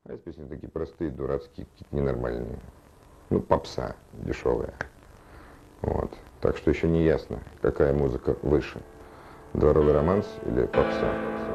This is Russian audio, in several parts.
А есть песни такие простые, дурацкие, какие-то ненормальные. Ну, попса дешевая. Вот. Так что еще не ясно, какая музыка выше. Дворовый романс или попса.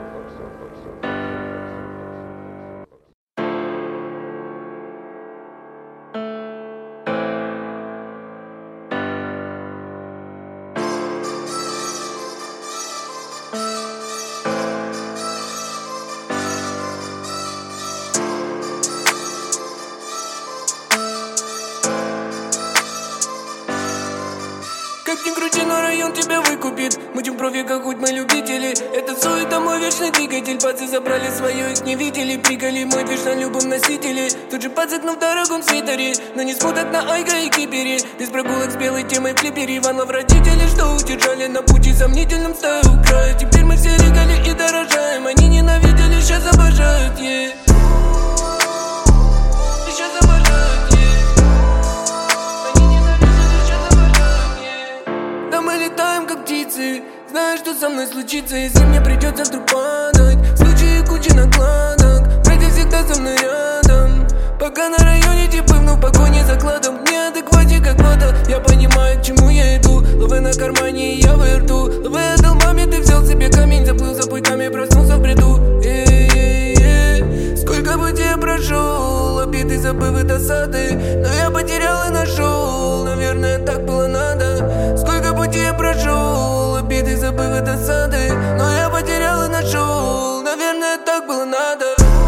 Как ни крути, но район тебя выкупит. Будем профи, как хоть мы любители. Это суета, мой вечный двигатель. Пацы забрали свое, их не видели. Прыгали мой движ на любом носителе. Тут же пацак, в дорогом свитере. Но не смотрят на Айга и Кипере. Без прогулок с белой темой в клипере. Иванов родители, что удержали на пути сомнительном стаю края. Теперь мы все регали и дорожаем. Они ненавидели, сейчас обожают, yeah. Знаешь, что со мной случится, если мне придется вдруг падать. Случаи кучи накладок, братья всегда со мной рядом. Пока на районе типы в погоне за кладом. Неадеквате как вода, я понимаю, к чему я иду. Лавы на кармане и я во рту. Лавы отдал маме, ты взял себе камень. Заплыл за пуйками, проснулся в бреду. Сколько пути я прошел, обиды, забывы, досады. Но я потерял и нашел, наверное, так было надо. Сколько пути я прошел, обиды, забывы, досады. Но я потерял и нашел, наверное, так было надо.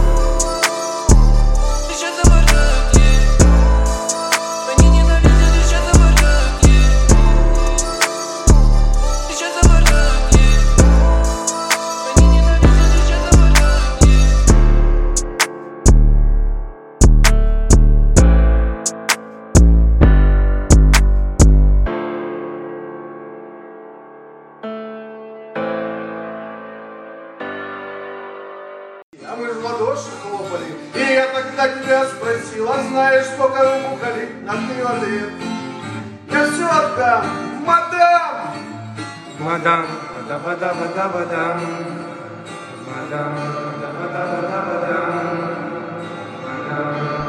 А мы в ладоши хлопали, и я тогда тебя спросил, а знаешь, сколько вы бухали? А ты в ответ: я все отдам, мадам! Мадам, да-ба-да-ба-да-ба-дам. Мадам, да-ба-да-ба-да-ба-дам. Мадам.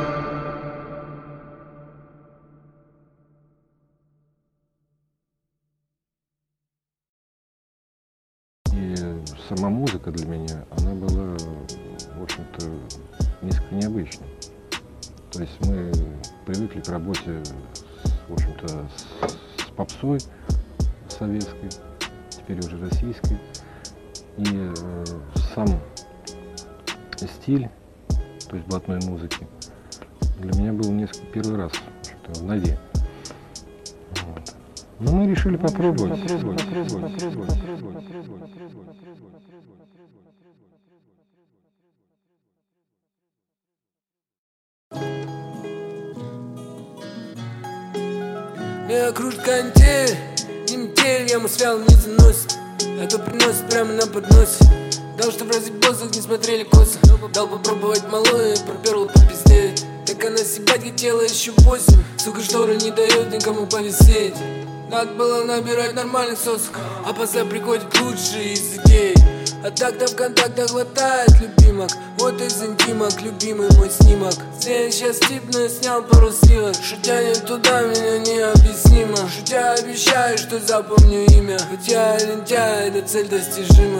И сама музыка для меня, она была, в общем-то, несколько необычной. То есть мы привыкли к работе, в общем-то, с попсой советской, теперь уже российской. И сам стиль, то есть блатной музыки, для меня был несколько первый раз в нове. Вот. Но мы решили попробовать. Меня кружит контель, не метель, яму свял не заносит. А то приносит прямо на подносе. Дал, чтоб развить боссах не смотрели косо. Дал попробовать малое, проперл по пизде. Так она съебать хотела еще 8. Сука, штора не дает никому повисеть. Надо было набирать нормальных сосок, а после приходит лучшие из идей. А так-то в контактах хватает любимок. Вот из интимок, любимый мой снимок. Я сейчас типно снял пару сливок. Шутя не туда, меня необъяснимо. Шутя обещаю, что запомню имя. Хотя я лентяй, эта цель достижима.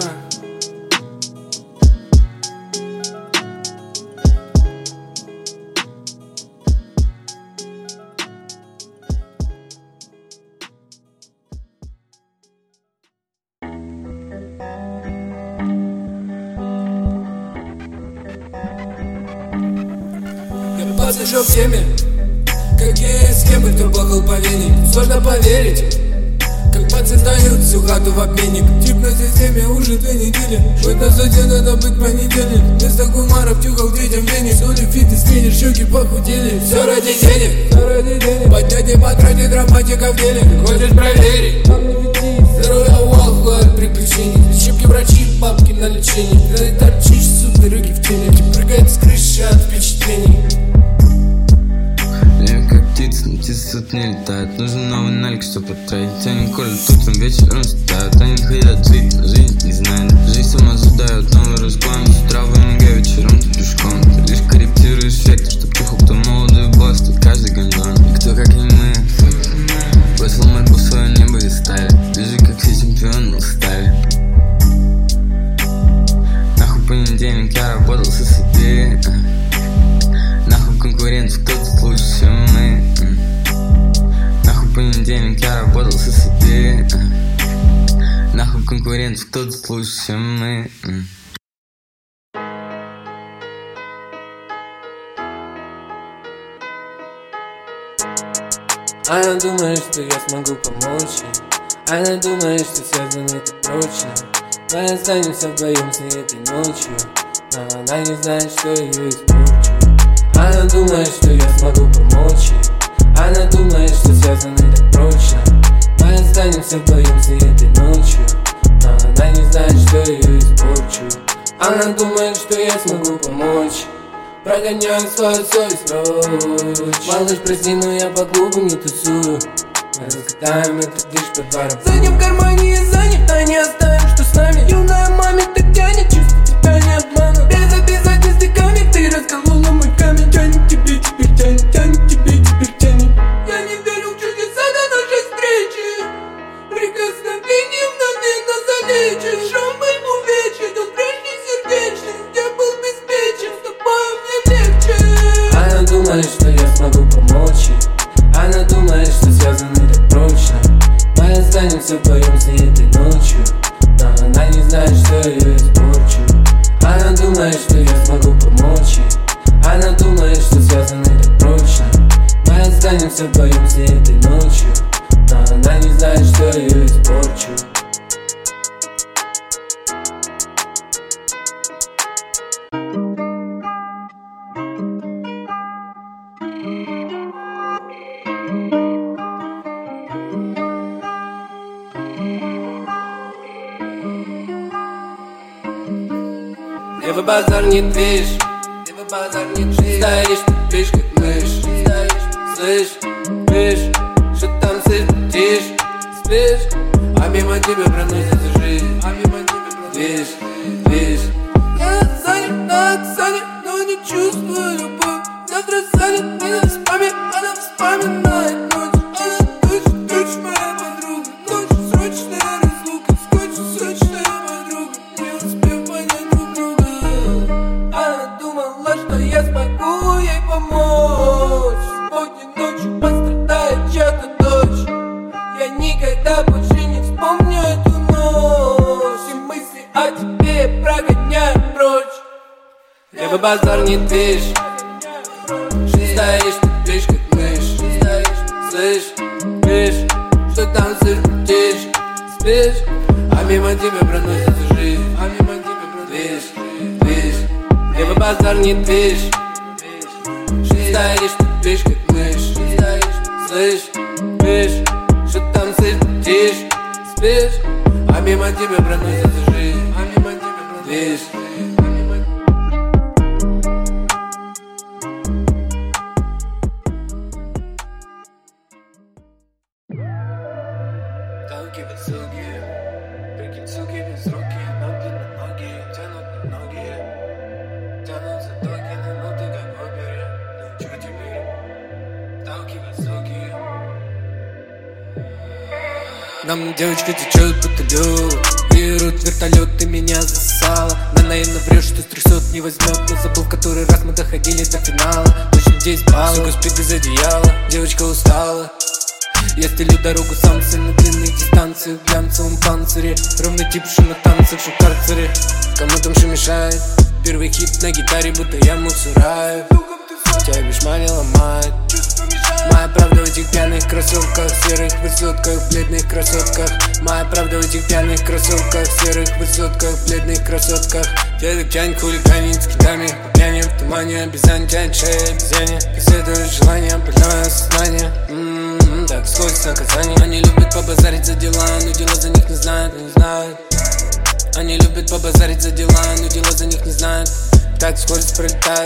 Пацан жил в теме, какие схемы, кто плакал по вене. Сложно поверить, как пацаны сдают всю хату в обменник. Тип на системе уже 2 недели. Хоть на суде надо быть понедельник. Вместо кумаров тюкал детям денег. Соли, фитнес, тренер, щеки похудели. Все ради денег, поднять и потратить драматика в деле. Хочешь проверить? Здоровье вал, ходят приключений. Щипки врачи, бабки на лечение. Когда ты торчишь, сука, руки в телеке. Прыгает с крыши от впечатлений. Птицы, но птицы тут не летают. Нужен новый налик, чтоб потратить. Они колят утром, вечером стают. Они хотят жить, но жизнь не знают. Жизнь сама задает новый разгон. С утра в МГ, вечером ты пешком. Ты лишь корректируешь ты. Нахуй конкурентов, кто-то лучше, чем мы. Она думает, что я смогу помочь ей. Она думает, что связаны так прочно. Мы останемся вдвоем с ней этой ночью, но она не знает, что ее испорчу. Она думает, что я смогу помочь ей. Она думает, что связаны так прочно. Мы останемся вдвоем с ней этой ночью, но она не знает, что ее испорчу. Она думает, что я смогу помочь. Прогоняю свою совесть прочь. Малыш, прости, но я по клубу не тусую. Мы раскатаем этот лишь по дворам. В заднем кармане я занят, а не оставим, что с нами. Юная маме так тянет, чувство тебя не обману. Без обязательств и камень, ты расколола мой камень. Тянет тебе теперь, тянет тебе теперь, тянет. Я не верю в чудеса до нашей встречи. Прикосновением мгновенно залечишь. Шрам был увечен, от прежней сердечности. Я был беспечен, с тобой мне легче. Она думает, что я смогу помочь ей. Она думает, что связаны так прочно. Мы останемся вдвоем с ней этой ночью, но она не знает, что ее испорчу. Она думает, что я смогу помочь ей. Она думает, что связаны так прочно. Мы останемся вдвоем с ней этой ночью, но она не знает, что ее испорчу. Где бы базар не движ, где бы базар не движ. Стоишь, тупишь, как мышь. Слышь, пишь, что там сидишь, спишь, а мимо тебя проносится жизнь. Движ, движ. Я занят на Оксане, но не чувствую любовь. Завтра занят не на спаме, она вспоминает ночь. Она точь, моя подруга. Ночь, срочная разлука. Скотч, срочная подруга. Не успев понять друг друга. Она думала, что я смогу ей помочь. Сегодня ночью пострадает чья-то дочь. Я никогда больше не вспомню эту ночь. И мысли о тебе прогоняю прочь. Где бы базар не движ. Стоишь, тупишь, как мышь. Слышь, пишь, что там сидишь, спишь, а мимо тебя проносится жизнь. Движ, движ. Где бы базар не движ. Стоишь, тупишь, как мышь. Слышь, пишь, что там сидишь, спишь, а мимо тебя проносится жизнь. Движ. Танки высокие, прикинь, суки без руки, ноги на ноги, тянут немногие. Тянутся токены, ну ты как в опере. Ну чё теперь? Танки высокие. Нам девочка течет будто лёд. Берут вертолет, ты меня засала. Она наивно врёшь, что с 300 не возьмет. Но забыл, в который раз мы доходили до финала. Точно 10 баллов, сука спит без одеяла. Девочка устала. Я стелю дорогу самцы на длинных дистанциях. В глянцевом панцире, ровный тип, что на танцах, что в карцере. Кому там что мешает? Первый хит на гитаре, будто я Мусураев. Тебя бешмани ломает. Моя правда в этих пьяных кроссовках, серых высотках, бледных красотках. Моя правда в этих пьяных кроссовках, серых высотках, бледных красотках. Тебя так тянет хулиганить с кидами, по пьяни в тумане. Обезьян тянет шея, обезьяне. Преследует желание, больное сознание. Так сходит наказание. Они любят побазарить за дела, но дела за них не знают, не знают. Они любят побазарить за дела, но дела за них не знают. Так скорость пролетает.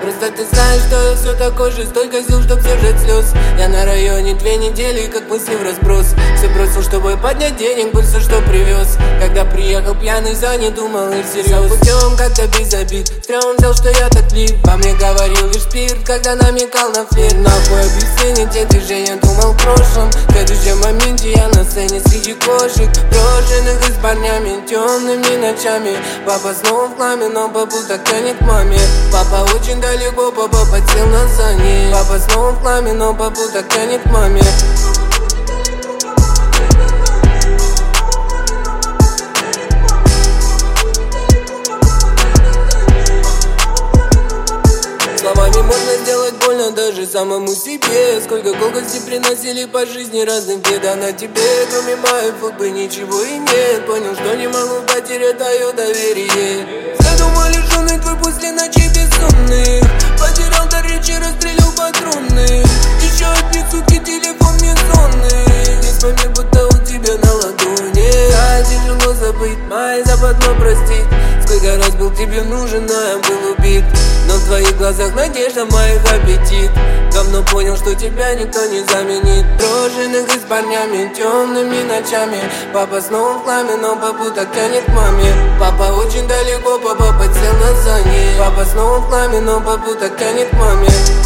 Просто ты знаешь, что я все такой же, столько сил, чтоб сдержать слез. Я на районе 2 недели, как мысли в разброс. Все бросил, чтобы поднять денег, больше что привез. Когда приехал пьяный за, не думал и всерьез. Путем как-то без обид, стрём взял, что я так лип. По мне говорил лишь спирт, когда намекал на флирт. Нахуй объяснение, те движения думал в прошлом. В следующем моменте я на сцене среди кошек, брошенных и с парнями, темными ночами. Папа снова в хламе, но папу так тянет к маме. Папа очень далеко, папа подсел на сани. Папа снова в хламе, но папу так тянет к маме. Словами можно сделать больно даже самому себе. Сколько колкостей приносили по жизни разных бед. А на тебе, кроме моей футбы, ничего и нет. Понял, что не могу потерять твое доверие. Задумал лишённый твой после ночи безумных. Потерял до речи, расстрелил патронных. Еще одни сутки, телефон не сонный. Весь момент будто у тебя на ладони. Да, тяжело забыть, мой запад, но простить. Сколько раз был тебе нужен, но я был убит. Но в твоих глазах надежда, моих аппетит. Давно понял, что тебя никто не заменит. Брошенных и с парнями, темными ночами. Папа снова в хламе, но папу так тянет к маме. Папа очень далеко, папа подсел на сани. Папа снова в хламе, но папу так тянет к маме.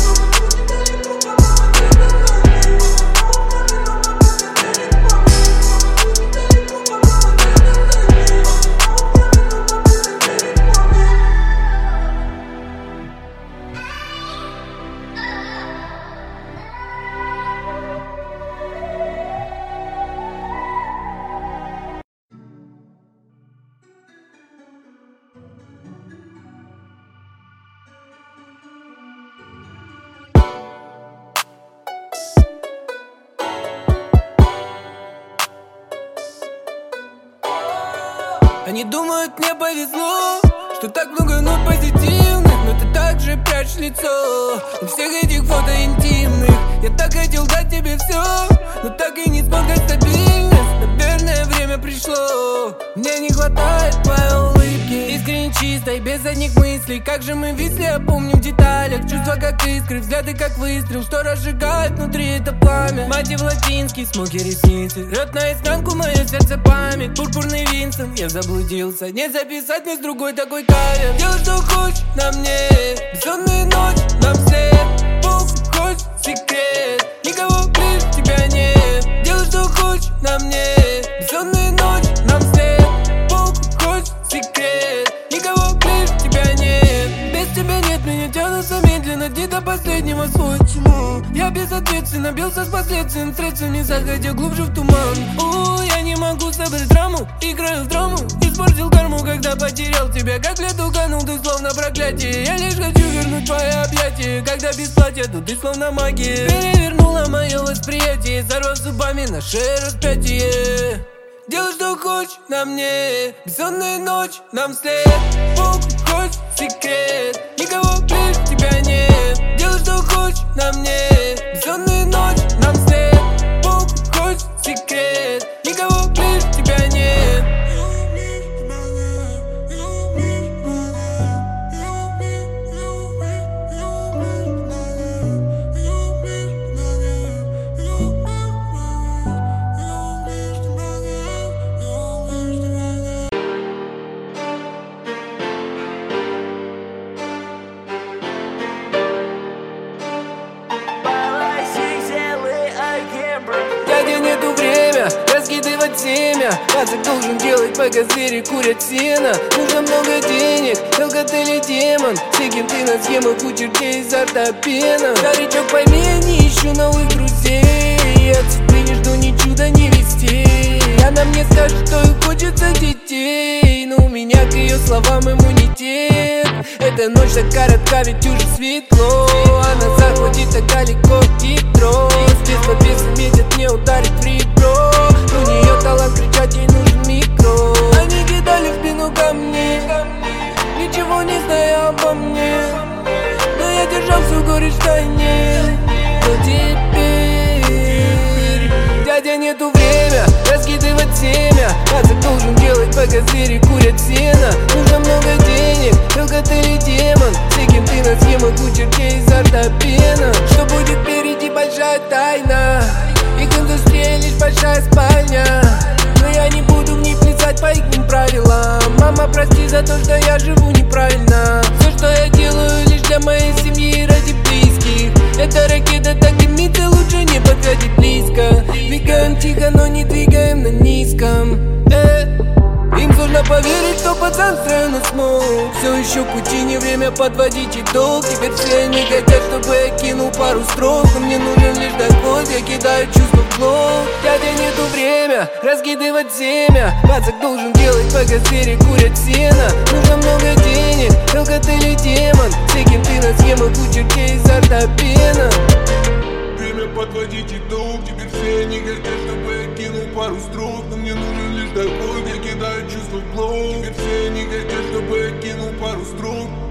Они думают, мне повезло, что так много нот позитивных. Но ты также прячешь лицо у всех этих фото интимных. Я так хотел дать тебе все, но так и не смог дать стабильность. Наверное, время пришло. Мне не хватает твоей улыбки, искренне чистой, без задних мыслей. Как же мы висли, я помню в деталях. Чувства как искры, взгляды как выстрел, что разжигает внутри это пламя. Мотив латинский, смоки ресницы, рот наизнанку, мое сердце память. Пурпурный Винстон, я заблудился. Не записать мне с другой такой кавер. Делай, что хочешь на мне, бессонная ночь нам след. Бог, хочешь секрет, никого ближе тебя нет. Делай, что хочешь на мне, бессонная ночь нам след. Бог, хочешь секрет, никого ближе тебя нет. Без тебя нет, меня тянутся медленно, дни до последнего свой. Почему? Я безответственно бился с последствием средств, не заходя глубже в туман. Я не могу собрать драму, играю в драму. Испортил карму, когда потерял тебя. Как в лету канул, ты словно проклятие. Я лишь хочу вернуть твои объятия. Когда без платья, то ты словно магия. Перевернула мое восприятие, сорвав зубами на шее распятие. Делай, что хочешь на мне, бессонная ночь нам след. Бог, хочешь секрет, никого ближе тебя нет. Делай, что хочешь на мне, бессонная ночь нам след. Бог, хочешь секрет, никого ближе тебя нет. Раскидывать семя, Пацак должен делать, пока звери курят сено. Нужно много денег, алкоголь или демон. Все кенты на схемах у чертей изо рта пена. Старичок, пойми, я не ищу новых друзей. От судьбы не жду ни чуда, ни вестей. Она мне скажет, что ей хочется детей, но у меня к ее словам иммунитет. Эта ночь так коротка, ведь уже светло. Она заходит так далеко, хитро. Здесь по песне метит, мне ударит в ребро. У нее талант кричать, ей нужен микро. Они кидали в спину камни, ничего не зная обо мне. Но я держал всю горечь в тайне. Но теперь, дядя, нету время раскидывать семя. Пацак должен делать, пока звери курят сено. Нужно много денег, алкоголь или демон. Все кенты на схемах у за то, что я живу неправильно. Все, что я делаю, лишь для моей семьи и ради близких. Эта ракета так дымится, лучше не подходить близко. Двигаем тихо, но не двигаем на низком. Им сложно поверить, что пацан странно смог. Все еще в пути, не время подводить итог. Теперь все они хотят, чтобы я кинул пару строк. Но мне нужен лишь доход, я кидаю чувства в блок. Дядя, нету время раскидывать семя. Пацак должен делать, пока звери курят сено. Нужно много денег, только ты ли демон? С кем ты на схемах у чертей изо рта пена. Время подводить итог. Теперь все они хотят, чтобы я кинул пару строк. Но мне нужен лишь доход, я кидаю чувства в блок. Теперь все они хотят, чтобы я кинул пару строк.